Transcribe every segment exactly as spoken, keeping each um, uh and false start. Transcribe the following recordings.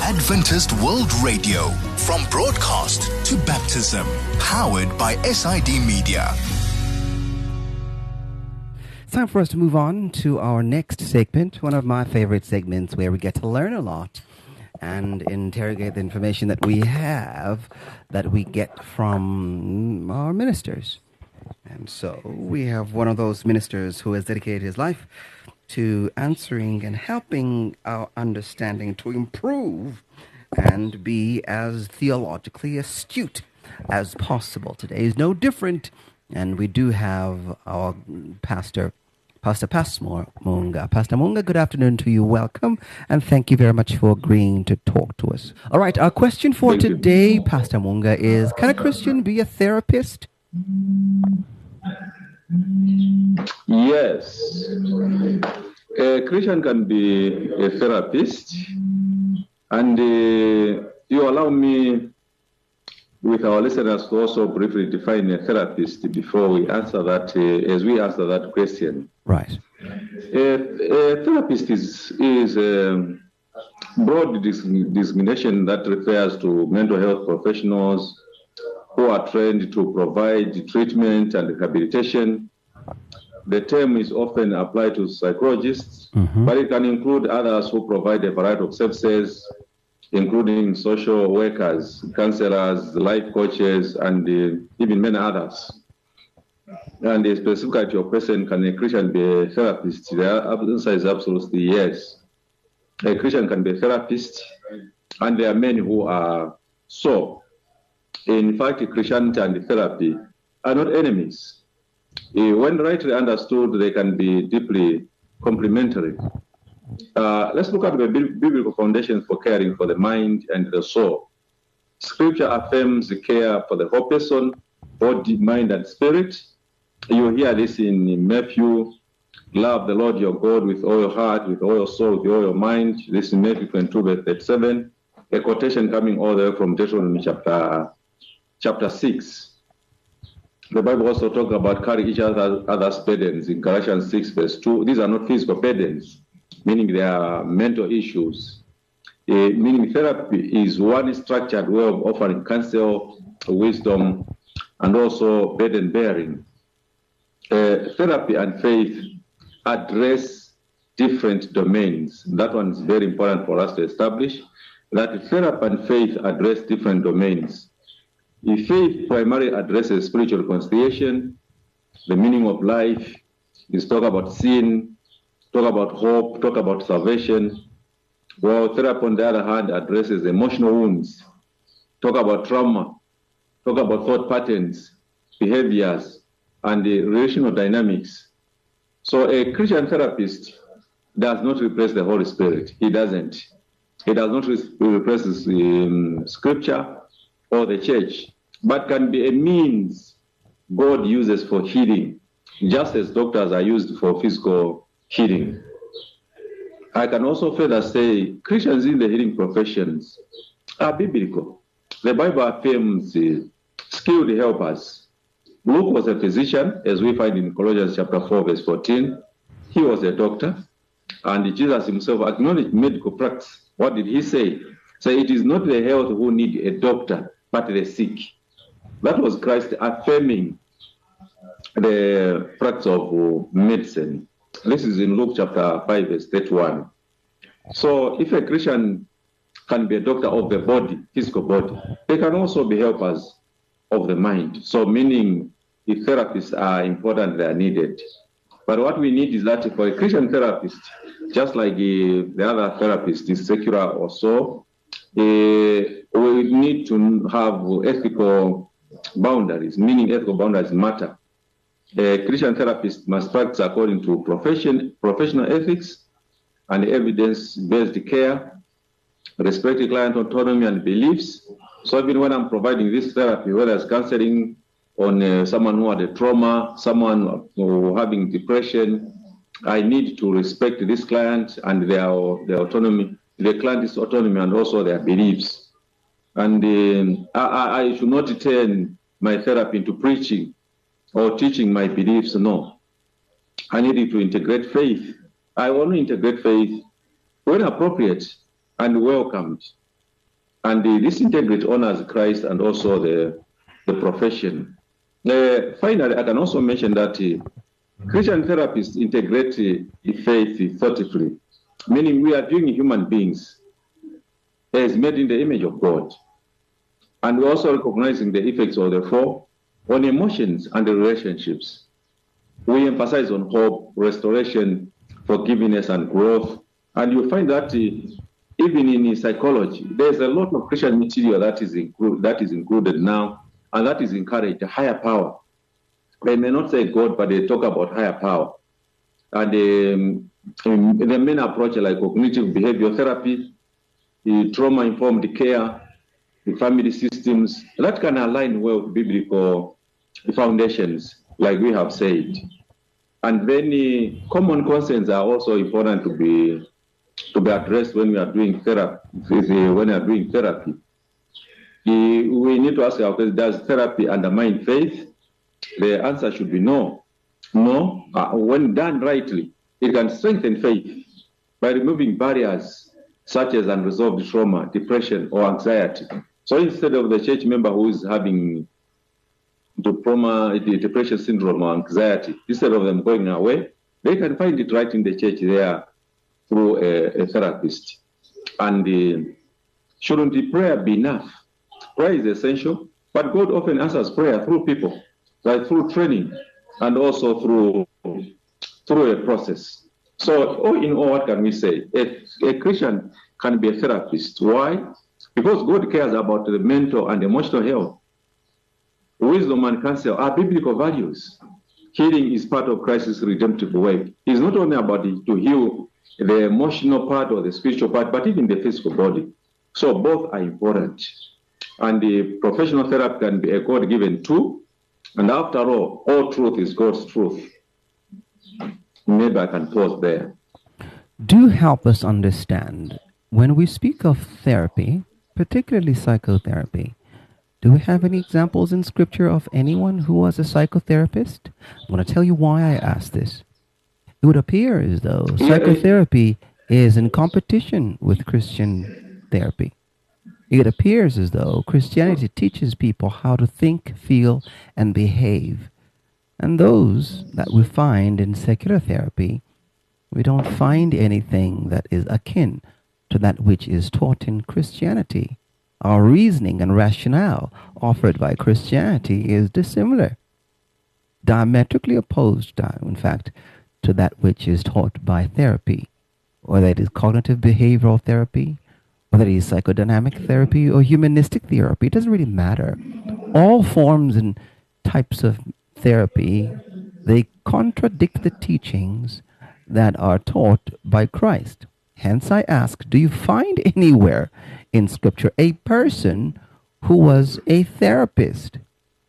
Adventist World Radio, from broadcast to baptism, powered by S I D Media. It's time for us to move on to our next segment, one of my favorite segments where we get to learn a lot and interrogate the information that we have, that we get from our ministers. And so we have one of those ministers who has dedicated his life to answering and helping our understanding to improve and be as theologically astute as possible. Today is no different, and we do have our pastor, Pastor Pastor Munga. Pastor Munga, good afternoon to you. Welcome, and thank you very much for agreeing to talk to us. All right, our question for Thank today, you. Pastor Munga, is: can a Christian be a therapist? Yes. A Christian can be a therapist. And uh, you allow me, with our listeners, to also briefly define a therapist before we answer that, uh, as we answer that question. Right. A, a therapist is, is a broad designation that refers to mental health professionals who are trained to provide treatment and rehabilitation. The term is often applied to psychologists, mm-hmm. but it can include others who provide a variety of services, including social workers, counselors, life coaches, and uh, even many others. And uh, specifically to your question, can a Christian be a therapist? The answer is absolutely yes. A Christian can be a therapist, and there are many who are so. In fact, Christianity and therapy are not enemies. When rightly understood, they can be deeply complementary. Uh, let's look at the biblical foundations for caring for the mind and the soul. Scripture affirms the care for the whole person, body, mind, and spirit. You hear this in Matthew: love the Lord your God with all your heart, with all your soul, with all your mind. This is Matthew twenty-two, verse thirty-seven. A quotation coming all the way from Deuteronomy chapter, chapter six. The Bible also talks about carry each other other's burdens in Galatians six, verse two. These are not physical burdens, meaning they are mental issues. Uh, meaning therapy is one structured way of offering counsel, wisdom, and also burden bearing. Uh, therapy and faith address different domains. That one is very important for us to establish, that therapy and faith address different domains. If faith primarily addresses spiritual reconciliation, the meaning of life, is talk about sin, talk about hope, talk about salvation, while therapy, on the other hand, addresses emotional wounds, talk about trauma, talk about thought patterns, behaviors, and the relational dynamics. So a Christian therapist does not replace the Holy Spirit. He doesn't. He does not replace um, Scripture or the church, but can be a means God uses for healing, just as doctors are used for physical healing. I can also further say Christians in the healing professions are biblical. The Bible affirms uh, skilled helpers. Luke was a physician, as we find in Colossians chapter four, verse fourteen. He was a doctor, and Jesus himself acknowledged medical practice. What did he say? So it is not the health who need a doctor, but the sick. That was Christ affirming the practice of medicine. This is in Luke chapter five, verse thirty-one. So if a Christian can be a doctor of the body, physical body, they can also be helpers of the mind. So meaning if therapists are important, they are needed. But what we need is that for a Christian therapist, just like uh, the other therapist is secular or so, uh, we need to have ethical boundaries, meaning ethical boundaries matter. A Christian therapist must practice according to profession, professional ethics and evidence-based care, respecting client autonomy and beliefs. So even when I'm providing this therapy, whether it's counseling on uh, someone who had a trauma, someone who having depression, I need to respect this client and their, their autonomy, the client's autonomy and also their beliefs. And um, I, I should not turn my therapy into preaching or teaching my beliefs. No. I need to integrate faith. I want to integrate faith when appropriate and welcomed. And uh, this integrity honors Christ and also the, the profession. Uh, finally, I can also mention that uh, Christian therapists integrate uh, faith thoughtfully, meaning we are viewing human beings as made in the image of God. And we're also recognizing the effects of the fall on emotions and the relationships. We emphasize on hope, restoration, forgiveness, and growth. And you find that uh, even in psychology, there's a lot of Christian material that is, inclu- that is included now, and that is encouraged, a higher power. They may not say God, but they talk about higher power. And um, the main approach like cognitive behavior therapy, the trauma-informed care, the family systems, that can align well with biblical foundations, like we have said. And then uh, common concerns are also important to be to be addressed when we are doing therapy. When we are doing therapy, uh, we need to ask ourselves: does therapy undermine faith? The answer should be no. No. Uh, when done rightly, it can strengthen faith by removing barriers such as unresolved trauma, depression, or anxiety. So instead of the church member who is having trauma, depression syndrome, or anxiety, instead of them going away, they can find it right in the church there through a, a therapist. And uh, shouldn't the prayer be enough? Prayer is essential, but God often answers prayer through people, like through training and also through through a process. So all in all, what can we say? A, a Christian can be a therapist. Why? Because God cares about the mental and emotional health. Wisdom and counsel are biblical values. Healing is part of Christ's redemptive work. It's not only about the, to heal the emotional part or the spiritual part, but even the physical body. So both are important. And the professional therapy can be a God-given tool. And after all, all truth is God's truth. Maybe I can pause there. Do help us understand, when we speak of therapy, particularly psychotherapy, do we have any examples in Scripture of anyone who was a psychotherapist? I'm going to tell you why I asked this. It would appear as though psychotherapy is in competition with Christian therapy. It appears as though Christianity teaches people how to think, feel, and behave. And those that we find in secular therapy, we don't find anything that is akin to that which is taught in Christianity. Our reasoning and rationale offered by Christianity is dissimilar, diametrically opposed, in fact, to that which is taught by therapy, whether it is cognitive behavioral therapy, whether it is psychodynamic therapy or humanistic therapy. It doesn't really matter. All forms and types of therapy, they contradict the teachings that are taught by Christ. Hence I ask, do you find anywhere in Scripture a person who was a therapist?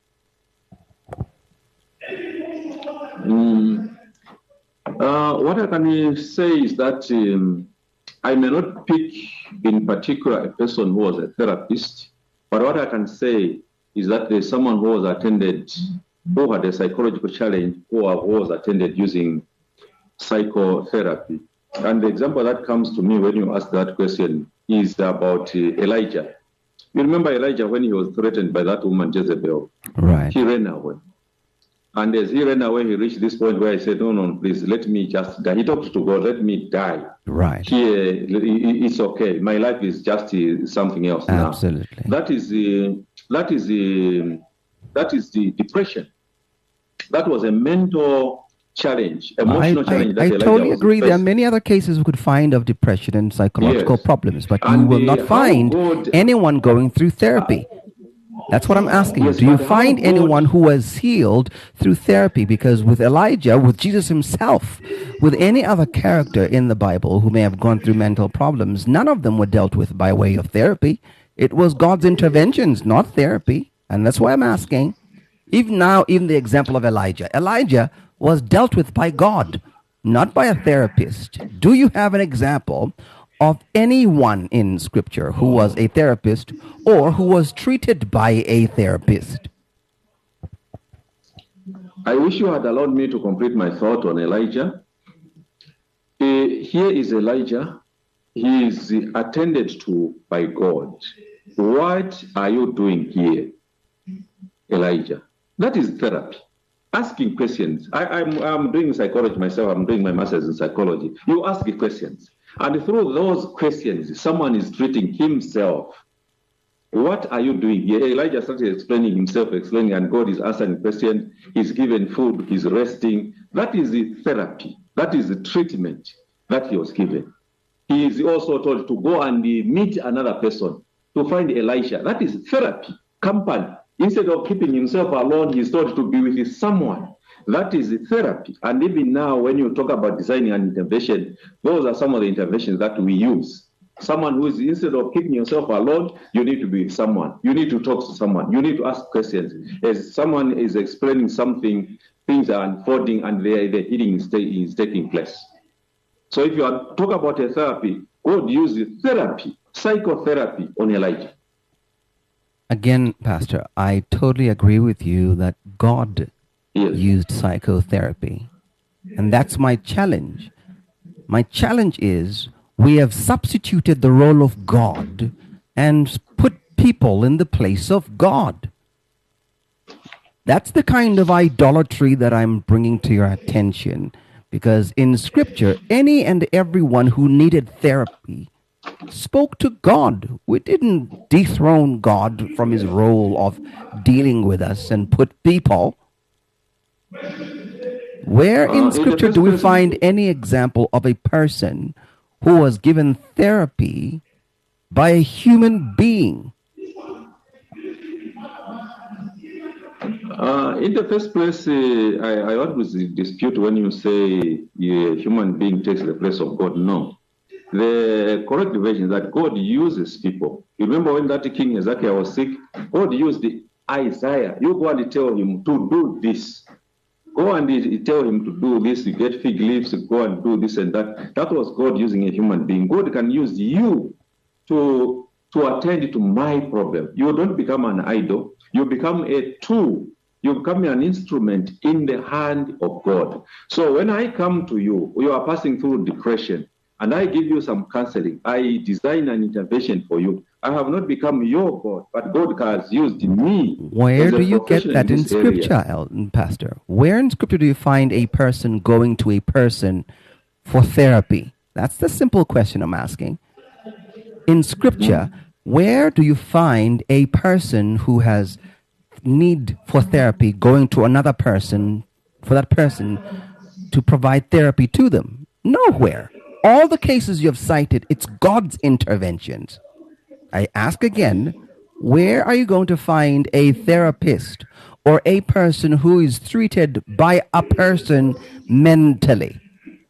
Mm. Uh, what I can say is that um, I may not pick in particular a person who was a therapist, but what I can say is that there's someone who was attended, who had a psychological challenge, who was attended using psychotherapy. And the example that comes to me when you ask that question is about uh, Elijah. You remember Elijah when he was threatened by that woman Jezebel? Right. He ran away. And as he ran away, he reached this point where he said, no, no, please, let me just die. He talked to God, let me die. Right. Here, it's okay. My life is just uh, something else now. Absolutely. That is, uh, that is, uh, that is the depression. That was a mental challenge, emotional I, challenge. I, I that totally was agree. facing. There are many other cases we could find of depression and psychological Yes. problems, but And you will the- not how find God- anyone going through therapy. That's what I'm asking. Yes, Do you but how find God- anyone who was healed through therapy? Because with Elijah, with Jesus himself, with any other character in the Bible who may have gone through mental problems, none of them were dealt with by way of therapy. It was God's interventions, not therapy. And that's why I'm asking. Even now, even the example of Elijah. Elijah was dealt with by God, not by a therapist. Do you have an example of anyone in Scripture who was a therapist or who was treated by a therapist? I wish you had allowed me to complete my thought on Elijah. Uh, here is Elijah. He is attended to by God. what are you doing here, Elijah? That is therapy. Asking questions. I, I'm, I'm doing psychology myself. I'm doing my master's in psychology. You ask the questions. And through those questions, someone is treating himself. What are you doing here? Elijah started explaining himself, explaining, and God is answering questions. He's given food. He's resting. That is the therapy. That is the treatment that he was given. He is also told to go and meet another person, to find Elisha. That is therapy, company. Instead of keeping himself alone, he's told to be with someone. That is therapy. And even now, when you talk about designing an intervention, those are some of the interventions that we use. Someone who is, instead of keeping yourself alone, you need to be with someone. You need to talk to someone. You need to ask questions. As someone is explaining something, things are unfolding and the, the healing is, is taking place. So if you are talk about a therapy, God uses therapy, psychotherapy on Elijah. Again, Pastor, I totally agree with you that God Yes. used psychotherapy. And that's my challenge. My challenge is we have substituted the role of God and put people in the place of God. That's the kind of idolatry that I'm bringing to your attention, because in Scripture, any and everyone who needed therapy spoke to God. We didn't dethrone God from his role of dealing with us and put people. Where in Uh, in Scripture the do we first find any example of a person who was given therapy by a human being? Uh, in the first place, uh, I, I always dispute when you say a human being takes the place of God. No. The correct version is that God uses people. You remember when that king Hezekiah was sick? God used the Isaiah. You go and tell him to do this. Go and tell him to do this, you get fig leaves, go and do this and that. That was God using a human being. God can use you to, to attend to my problem. You don't become an idol. You become a tool. You become an instrument in the hand of God. So when I come to you, you are passing through depression, and I give you some counseling. I design an intervention for you. I have not become your God, but God has used me. Where do you get that in Scripture, Elton, Pastor? Where in Scripture do you find a person going to a person for therapy? That's the simple question I'm asking. In Scripture, where do you find a person who has need for therapy going to another person for that person to provide therapy to them? Nowhere. All the cases you have cited, it's God's interventions. I ask again, where are you going to find a therapist or a person who is treated by a person mentally?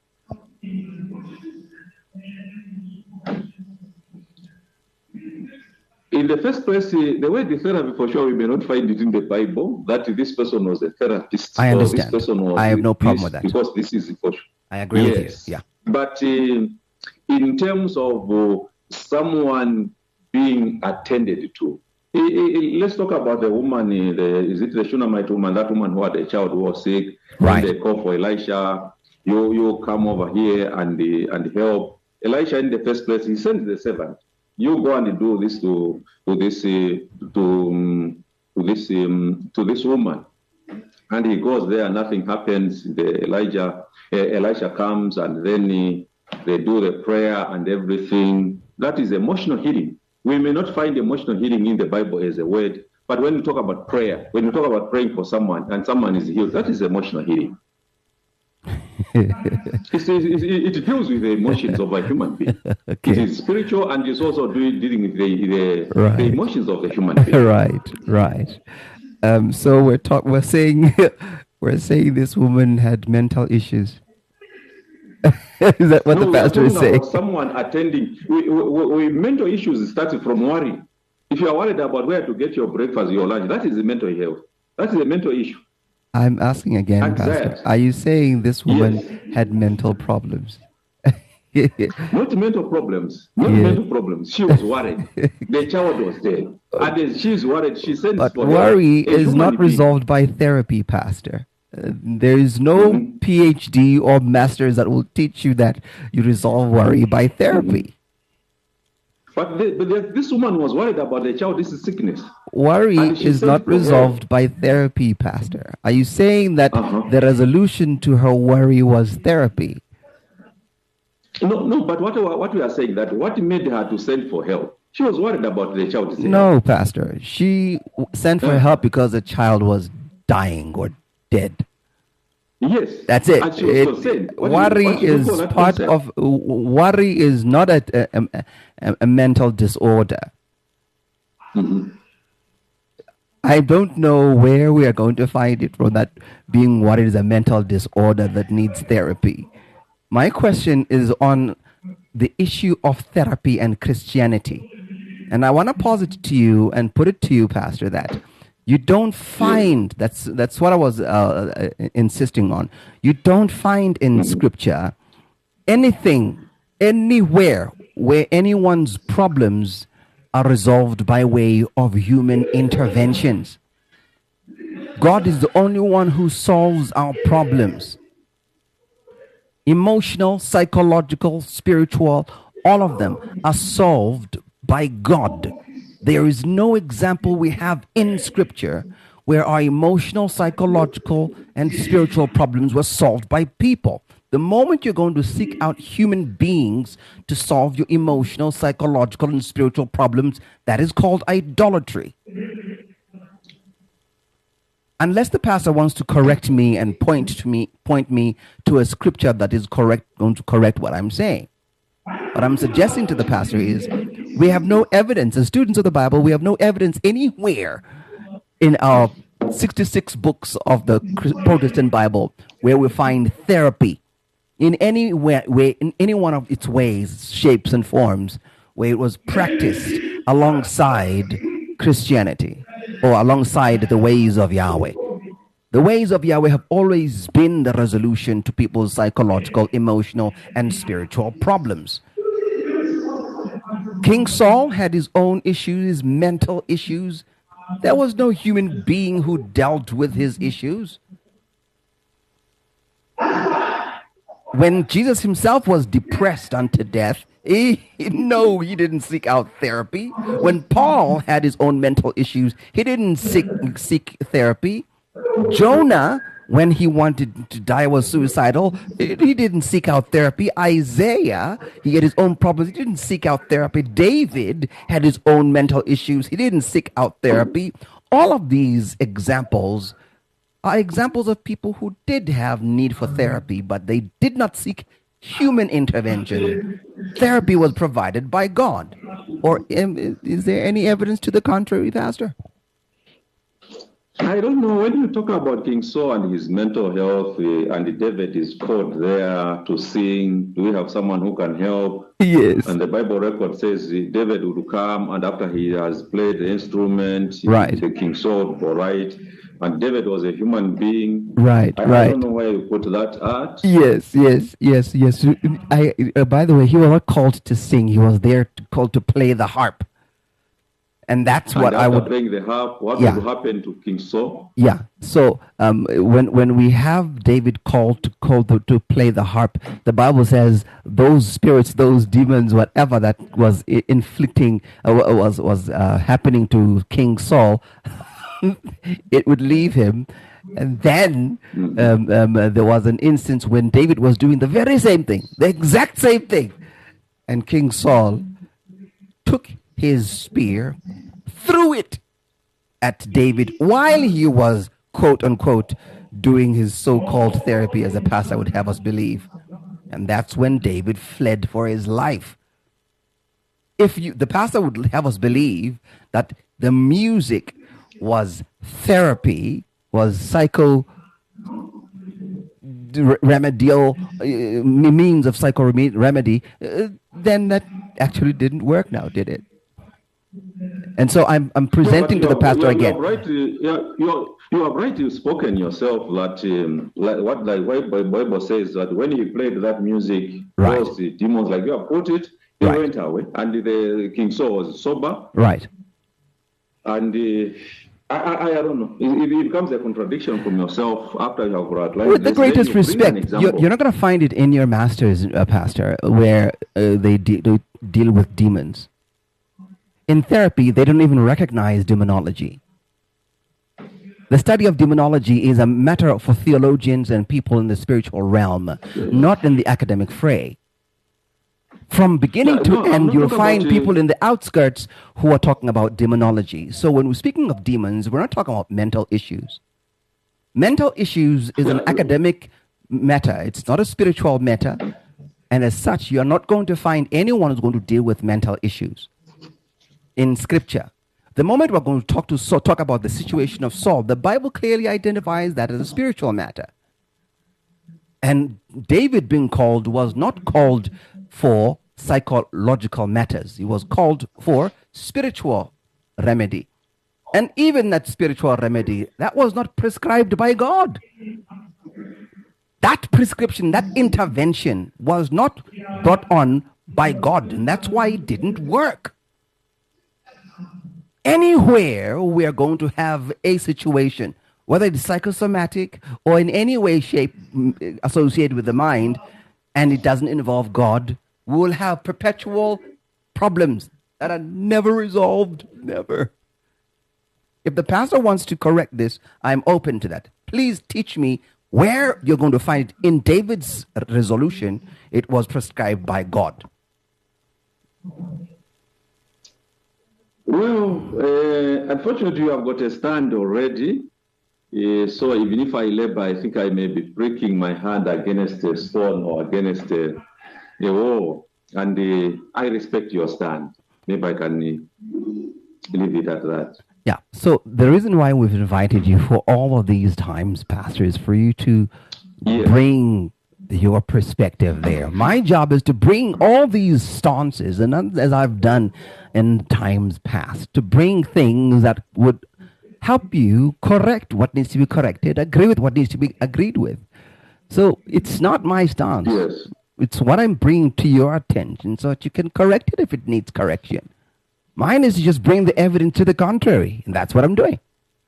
In the first place, uh, the word therapy, for sure, we may not find it in the Bible, that this person was a therapist. I understand. This person was I have no problem this, with that. Because this is for sure. I agree yes. with you. Yeah. But uh, in terms of uh, someone being attended to, uh, uh, let's talk about the woman, uh, the, is it the Shunammite woman, that woman who had a child who was sick, right? And they call for Elisha, you you come over here and, uh, and help. Elisha, in the first place, he sends the servant. You go and do this to to this uh, to um, to this um, to this woman, and he goes there. Nothing happens. The Elijah uh, Elisha comes, and then uh, they do the prayer and everything. That is emotional healing. We may not find emotional healing in the Bible as a word, but when you talk about prayer, when you talk about praying for someone and someone is healed, that is emotional healing. It's, it, it deals with the emotions of a human being. Okay. It is spiritual, and it's also doing, dealing with the, the, right. the emotions of the human being. Right, right. Um, so we're talk, we're saying we're saying this woman had mental issues. Is that what no, the pastor is saying? Someone attending. We, we, we, mental issues started from worry. If you are worried about where to get your breakfast, your lunch, that is a mental health. That is a mental issue. I'm asking again, Anxiety. Pastor. Are you saying this woman yes. had mental problems? Not mental problems. Not yeah. mental problems. She was worried. The child was dead. And she's worried. She sends But for worry her. is not being. resolved by therapy, Pastor. Uh, there is no mm-hmm. P H D or master's that will teach you that you resolve worry by therapy. But, the, but the, this woman was worried about the child's sickness. Worry And she is said not for her- resolved by therapy, Pastor. Are you saying that Uh-huh. the resolution to her worry was therapy? No, no, but what, what we are saying that what made her to send for help? She was worried about the child's health. No, Pastor. She w- sent for Uh. help because the child was dying or dead. Yes. That's it. And she was It- concerned. What do you- worry what do you is call that part concept? of w- worry is not a, a, a, a, a mental disorder. Mhm. I don't know where we are going to find it from that being worried is a mental disorder that needs therapy. My question is on the issue of therapy and Christianity. And I want to pose it to you and put it to you, Pastor, that you don't find, that's, that's what I was uh, uh, insisting on. You don't find in Scripture anything, anywhere where anyone's problems are resolved by way of human interventions. God is the only one who solves our problems. Emotional, psychological, spiritual, all of them are solved by God. There is no example we have in Scripture where our emotional, psychological, and spiritual problems were solved by people. The moment you're going to seek out human beings to solve your emotional, psychological, and spiritual problems, that is called idolatry. Unless the pastor wants to correct me and point to me, point me to a scripture that is correct, going to correct what I'm saying. What I'm suggesting to the pastor is we have no evidence, as students of the Bible, we have no evidence anywhere in our sixty-six books of the Protestant Bible where we find therapy in any way, way, in any one of its ways, shapes, and forms where it was practiced alongside Christianity or alongside the ways of Yahweh. The ways of Yahweh have always been the resolution to people's psychological, emotional, and spiritual problems. King Saul had his own issues, his mental issues. There was no human being who dealt with his issues. When Jesus himself was depressed unto death, he, no, he didn't seek out therapy. When Paul had his own mental issues, he didn't seek, seek therapy. Jonah, when he wanted to die, was suicidal. He didn't seek out therapy. Isaiah, he had his own problems. He didn't seek out therapy. David had his own mental issues. He didn't seek out therapy. All of these examples are examples of people who did have need for therapy, but they did not seek human intervention. Therapy was provided by God. Or um, is there any evidence to the contrary, Pastor? I don't know. When you talk about King Saul and his mental health, uh, and David is called there to sing, do we have someone who can help? Yes. And the Bible record says uh, David would come, and after he has played the instrument, Right. the King Saul would write. And David was a human being. Right, I, right. I don't know where you put that at. Yes, yes, yes, yes. I, uh, by the way, he was not called to sing. He was there to, called to play the harp. And that's And what I after would... playing the harp, what Yeah. would happen to King Saul? Yeah. So um, when when we have David called to call to, to play the harp, the Bible says those spirits, those demons, whatever that was i- inflicting uh, wa- was was uh, happening to King Saul, it would leave him. And then um, um, uh, there was an instance when David was doing the very same thing, the exact same thing, and King Saul took his spear, threw it at David while he was, quote unquote, doing his so-called therapy, as a pastor would have us believe. And that's when David fled for his life. If you, the pastor would have us believe that the music was therapy, was psycho remedial uh, means of psycho remedy, uh, then that actually didn't work now, did it? And so I'm I'm presenting No, to but the pastor you have, again. You have rightly, you, you, you have rightly spoken yourself that um, like what the Bible says that when he played that music, Right. those the demons, like you have put it, they Right. went away, and the King Saul was sober, Right. and uh, I, I I don't know. It, it becomes a contradiction from yourself after you have outlined With the this, then greatest you bring an respect, you're, example. you're not going to find it in your masters, uh, pastor, where uh, they, de- they deal with demons. In therapy, they don't even recognize demonology. The study of demonology is a matter for theologians and people in the spiritual realm, not in the academic fray. From beginning Yeah, to no, I'm end, not you'll talking find about, uh, people in the outskirts who are talking about demonology. So when we're speaking of demons, we're not talking about mental issues. Mental issues is an Yeah. academic matter. It's not a spiritual matter. And as such, you're not going to find anyone who's going to deal with mental issues in Scripture. The moment we're going to talk to Saul, talk about the situation of Saul, the Bible clearly identifies that as a spiritual matter. And David being called was not called for psychological matters. He was called for spiritual remedy. And even that spiritual remedy, that was not prescribed by God. That prescription, that intervention was not brought on by God. And that's why it didn't work. Anywhere we are going to have a situation, whether it's psychosomatic or in any way, shape mm, associated with the mind, and it doesn't involve God, we will have perpetual problems that are never resolved. Never. If the pastor wants to correct this, I'm open to that. Please teach me where you're going to find it. In David's resolution, it was prescribed by God. Well, uh, unfortunately, you have got a stand already. Uh, so even if I labor, I think I may be breaking my hand against a stone or against a, a wall. And uh, I respect your stand. Maybe I can uh, leave it at that. Yeah. So the reason why we've invited you for all of these times, Pastor, is for you to Yeah. bring your perspective there. My job is to bring all these stances, and as I've done in times past, to bring things that would help you correct what needs to be corrected, agree with what needs to be agreed with. So it's not my stance. Yes. It's what I'm bringing to your attention so that you can correct it if it needs correction. Mine is to just bring the evidence to the contrary, and that's what I'm doing.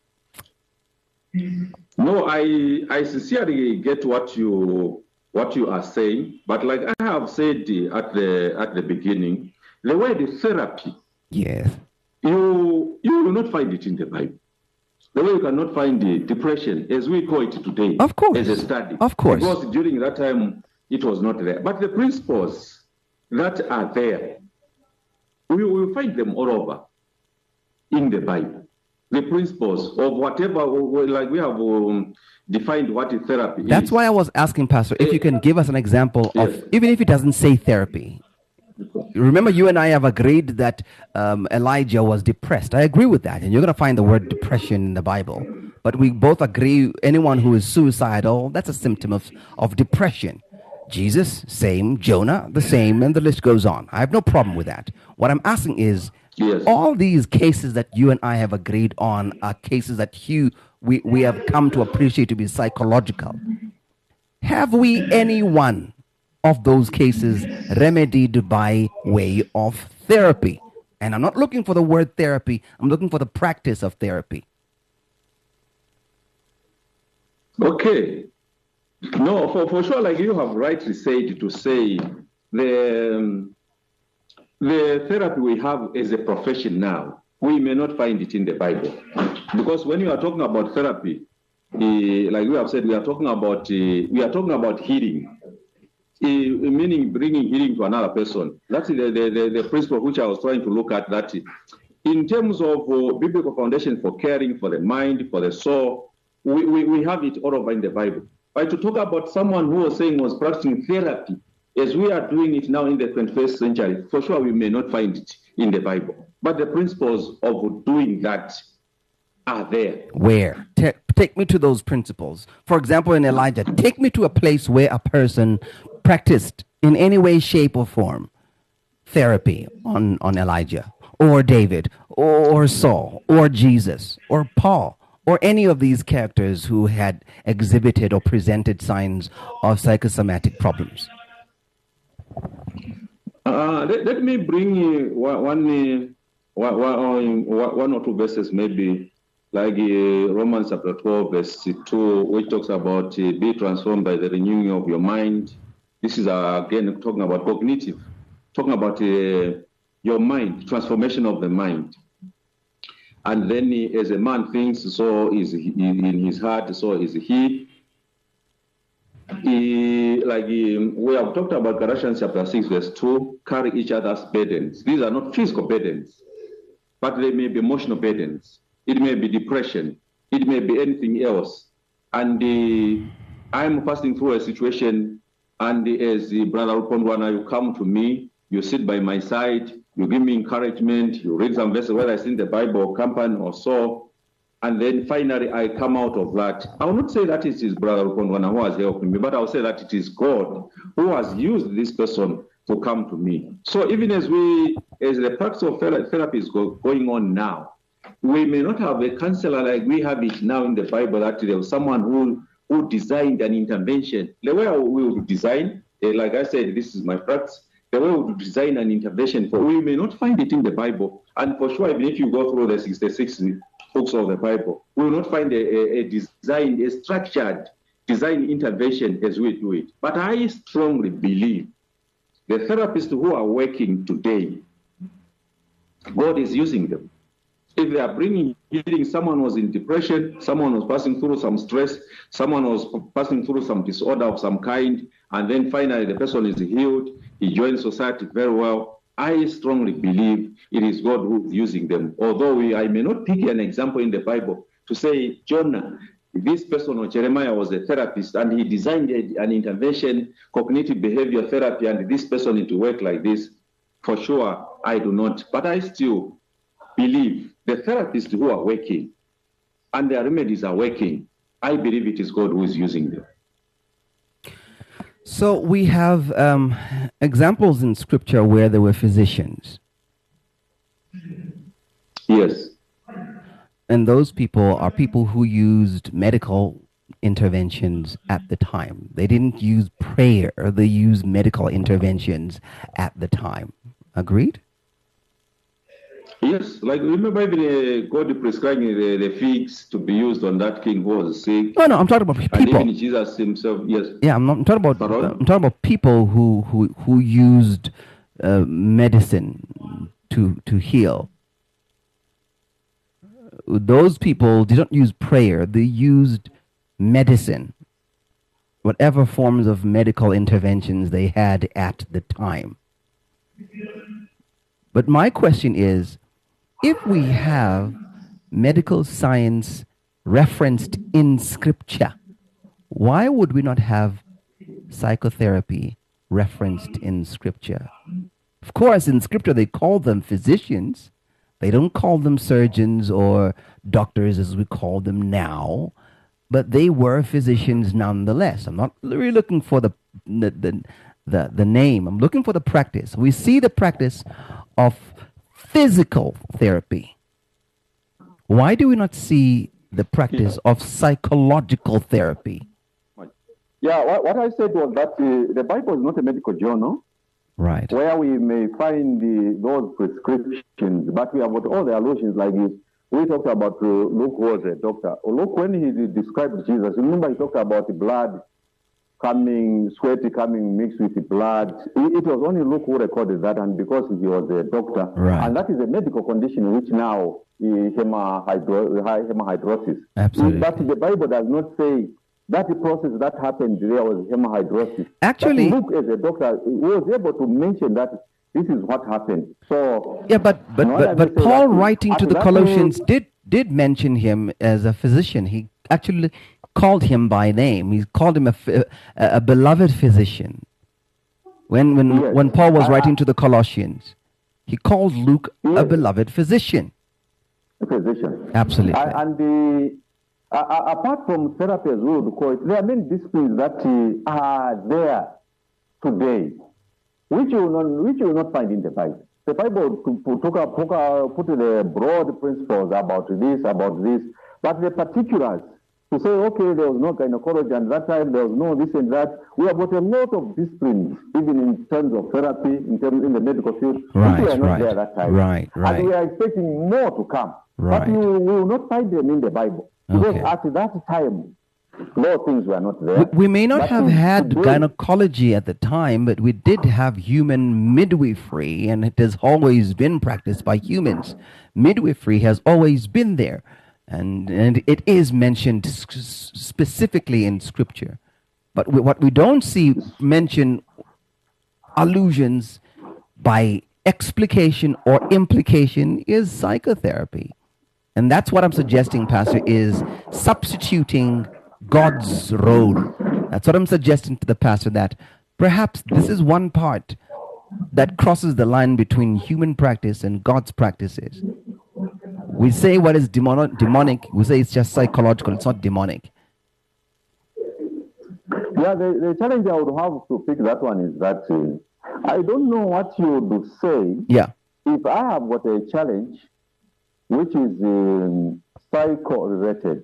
No, I I sincerely get what you what you are saying, but like I have said uh, at the at the beginning, the word therapy, Yes. you you will not find it in the Bible. The way you cannot find the depression, as we call it today, Of course. as a study. Of course. Because during that time, it was not there. But the principles that are there, we will find them all over in the Bible. The principles of whatever, like we have um, defined what therapy is. That's why I was asking, Pastor, if you can give us an example of, Yes. even if it doesn't say therapy. Remember, you and I have agreed that um, Elijah was depressed. I agree with that. And you're going to find the word depression in the Bible. But we both agree anyone who is suicidal, that's a symptom of, of depression. Jesus, same. Jonah, the same. And the list goes on. I have no problem with that. What I'm asking is, Yes. all these cases that you and I have agreed on are cases that you, we, we have come to appreciate to be psychological. Have we any one of those cases remedied by way of therapy? And I'm not looking for the word therapy. I'm looking for the practice of therapy. Okay. No, for, for sure, like you have rightly said, to say the um, the therapy we have as a profession now, we may not find it in the Bible. Because when you are talking about therapy, uh, like we have said, we are talking about uh, we are talking about healing. Uh, meaning bringing healing to another person. That's the, the, the, the principle which I was trying to look at, that in terms of uh, biblical foundation for caring for the mind, for the soul, we, we, we have it all over in the Bible. But to talk about someone who was saying was practicing therapy, as we are doing it now in the twenty-first century, for sure we may not find it in the Bible. But the principles of doing that are there. Where? Ta- take me to those principles. For example, in Elijah, take me to a place where a person practiced in any way, shape, or form therapy on, on Elijah, or David, or Saul, or Jesus, or Paul, or any of these characters who had exhibited or presented signs of psychosomatic problems. Uh, let, let me bring uh, one, one, uh, one, one or two verses, maybe, like uh, Romans chapter twelve, verse two, which talks about uh, be transformed by the renewing of your mind. This is, uh, again, talking about cognitive, talking about uh, your mind, transformation of the mind. And then he, as a man thinks, so is he, in his heart, so is he. He, like he, we have talked about Galatians chapter six, verse two, carry each other's burdens. These are not physical burdens, but they may be emotional burdens. It may be depression. It may be anything else. And uh, I'm passing through a situation, and as the brother Rupondwana, you come to me, you sit by my side, you give me encouragement, you read some verses, whether it's in the Bible or company or so, and then finally I come out of that. I will not say that it is brother Rupondwana who has helped me, but I will say that it is God who has used this person to come to me. So even as we, as the practice of therapy is go, going on now, we may not have a counselor like we have it now in the Bible, that there was someone who, who designed an intervention. The way we would design, uh, like I said, this is my practice, the way we would design an intervention, for we may not find it in the Bible. And for sure, even if you go through the sixty-six books of the Bible, we will not find a, a, a design, a structured design intervention as we do it. But I strongly believe the therapists who are working today, God is using them. If they are bringing healing, someone was in depression, someone was passing through some stress, someone was passing through some disorder of some kind, and then finally the person is healed, he joins society very well. I strongly believe it is God who is using them. Although we, I may not pick an example in the Bible to say, Jonah, this person or Jeremiah was a therapist and he designed an intervention, cognitive behavior therapy, and this person need to work like this. For sure, I do not. But I still believe the therapists who are working and their remedies are working, I believe it is God who is using them. So we have um, examples in Scripture where there were physicians. Yes. And those people are people who used medical interventions at the time. They didn't use prayer, they used medical interventions at the time. Agreed? Yes, like remember even uh, God prescribing the, the figs to be used on that king who was sick. No, no, I'm talking about people. And even Jesus himself, yes. Yeah, I'm not I'm talking about uh, I'm talking about people who who who used uh, medicine to to heal. Those people didn't use prayer; they used medicine, whatever forms of medical interventions they had at the time. But my question is, if we have medical science referenced in Scripture, why would we not have psychotherapy referenced in Scripture? Of course, in Scripture they call them physicians. They don't call them surgeons or doctors as we call them now, but they were physicians nonetheless. I'm not really looking for the the the, the, the name. I'm looking for the practice. We see the practice of physical therapy. Why do we not see the practice of psychological therapy? Yeah, what, what I said was that uh, the Bible is not a medical journal. Right. Where we may find the, those prescriptions, but we have got all the allusions like this. We talked about uh, Luke was a doctor. Luke, when he described Jesus, remember he talked about the blood coming, sweat coming mixed with the blood. It, it was only Luke who recorded that, and because he was a doctor. Right. And that is a medical condition which now is hemorrhagio- hemorrhagiosis. Absolutely. But the Bible does not say that the process that happened there was hemorrhagiosis. Actually, but Luke, as a doctor, was able to mention that this is what happened. So yeah, but but but, but Paul, writing to the Colossians, did did mention him as a physician. He actually called him by name. He called him a, a, a beloved physician. When when yes. when Paul was uh, writing to the Colossians, he called Luke yes. a beloved physician. A physician. Absolutely. Uh, and the Uh, apart from therapy as well, because there are many disciplines that uh, are there today, which you will not, which you will not find in the Bible. The Bible put, put, put, put the broad principles about this, about this, but the particulars, to say, okay, there was no gynecology and that time there was no this and that. We have got a lot of disciplines, even in terms of therapy, in terms in the medical field, right, which we are not right, there that time. Right, right. And we are expecting more to come. Right. But we, we will not find them in the Bible. Because okay. at that time, those things were not there. We, we may not But have to- had today- gynecology at the time, but we did have human midwifery, and it has always been practiced by humans. Midwifery has always been there, and, and it is mentioned s- specifically in Scripture. But we, what we don't see mention allusions by explication or implication is psychotherapy. And that's what I'm suggesting, Pastor, is substituting God's role. That's what I'm suggesting to the pastor, that perhaps this is one part that crosses the line between human practice and God's practices. We say what is demon- demonic, we say it's just psychological, it's not demonic. Yeah, the, the challenge I would have to pick that one is that uh, I don't know what you would say Yeah, if I have got a challenge which is um, psycho-related,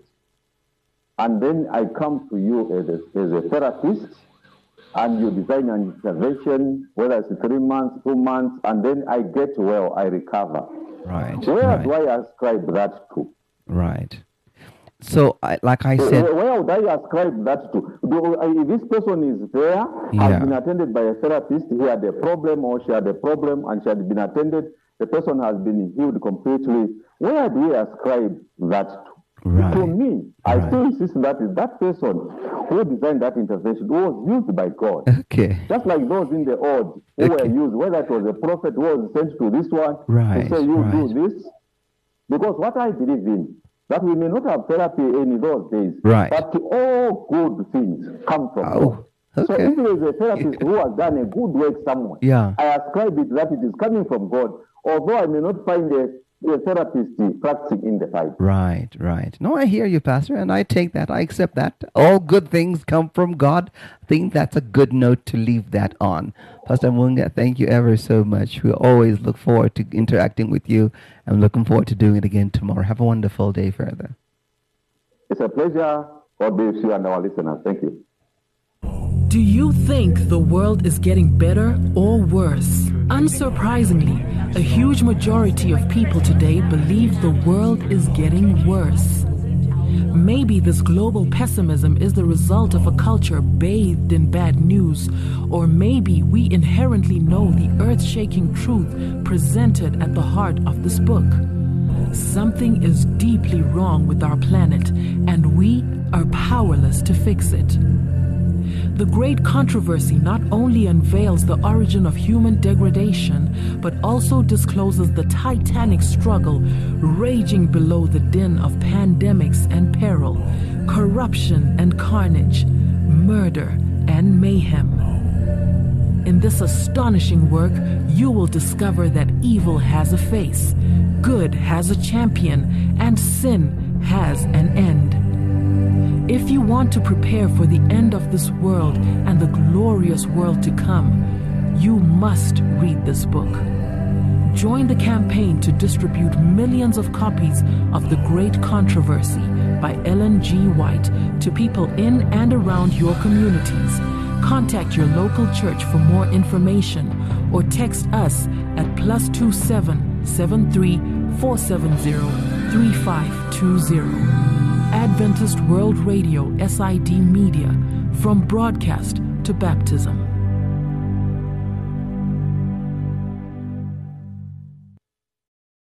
and then I come to you as a, as a therapist, and you design an intervention, whether it's three months, two months, and then I get well, I recover. right, Where right, do I ascribe that to? right. So, I, like I Where, said, where would I ascribe that to? Do, uh, if this person is there, Yeah. has been attended by a therapist, he had a problem or she had a problem and she had been attended, the person has been healed completely. Where do we ascribe that to? Right. To me, I Right. still insist that is that person who designed that intervention was used by God. okay, Just like those in the old who Okay. were used, whether it was a prophet who was sent to this one Right, to say, you right. do this. Because what I believe in, that we may not have therapy in those days, Right. but all good things come from Oh, God. So okay. if there is a therapist who has done a good work somewhere, Yeah. I ascribe it that it is coming from God, although I may not find a, a therapist practicing in the Bible. Right, right. No, I hear you, Pastor, and I take that. I accept that. All good things come from God. I think that's a good note to leave that on. Pastor Munga, thank you ever so much. We always look forward to interacting with you. I'm looking forward to doing it again tomorrow. Have a wonderful day further. It's a pleasure. God bless you and our listeners. Thank you. Do you think the world is getting better or worse? Unsurprisingly, a huge majority of people today believe the world is getting worse. Maybe this global pessimism is the result of a culture bathed in bad news, or maybe we inherently know the earth-shaking truth presented at the heart of this book. Something is deeply wrong with our planet, and we are powerless to fix it. The Great Controversy not only unveils the origin of human degradation, but also discloses the titanic struggle raging below the din of pandemics and peril, corruption and carnage, murder and mayhem. In this astonishing work, you will discover that evil has a face, good has a champion, and sin has an end. If you want to prepare for the end of this world and the glorious world to come, you must read this book. Join the campaign to distribute millions of copies of The Great Controversy by Ellen G. White to people in and around your communities. Contact your local church for more information or text us at plus two seven seven three four seven zero three five two zero. Adventist World Radio S I D Media, from broadcast to baptism.